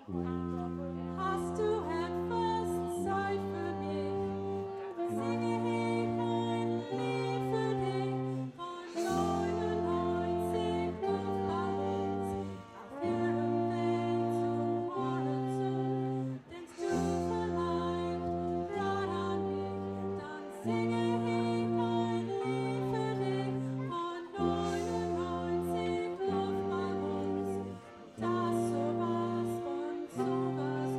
Hast du etwas Zeit für mich? Singe ich ein Lied für dich von 99 Luftballons auf ihrem Weg zum Horizont. Denkst du vielleicht grad an mich? Dann singe ich ein Lied für dich von 99 Luftballons. Das sowas von sowas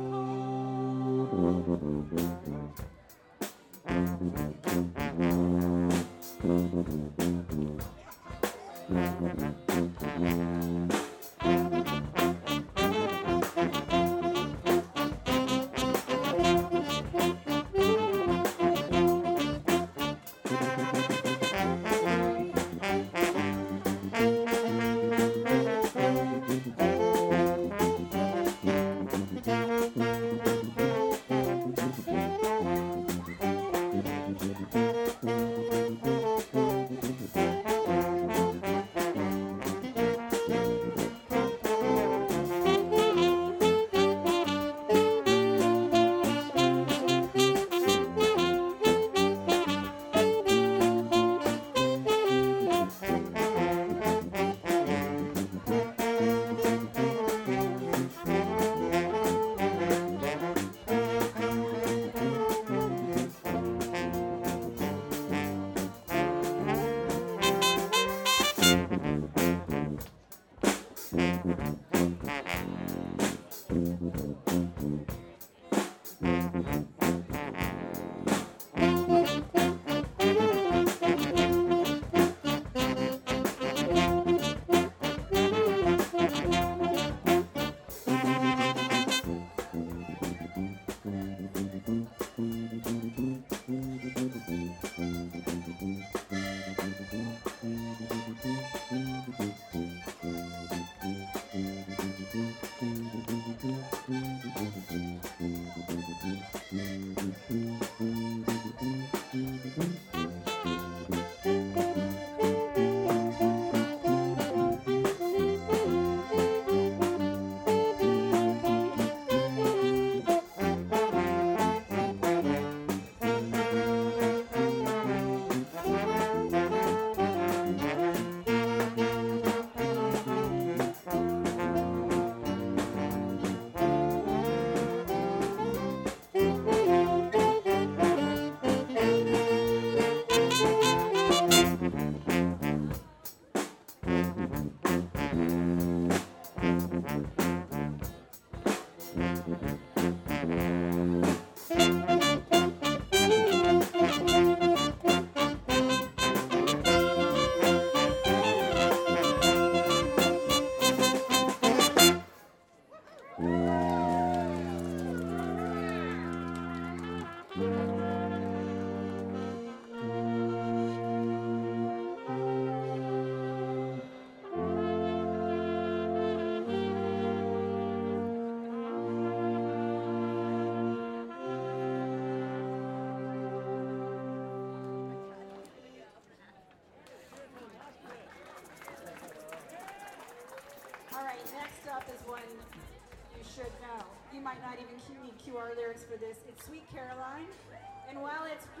All right, next up is one you should know. You might not even need QR lyrics for this. It's Sweet Caroline. And while it's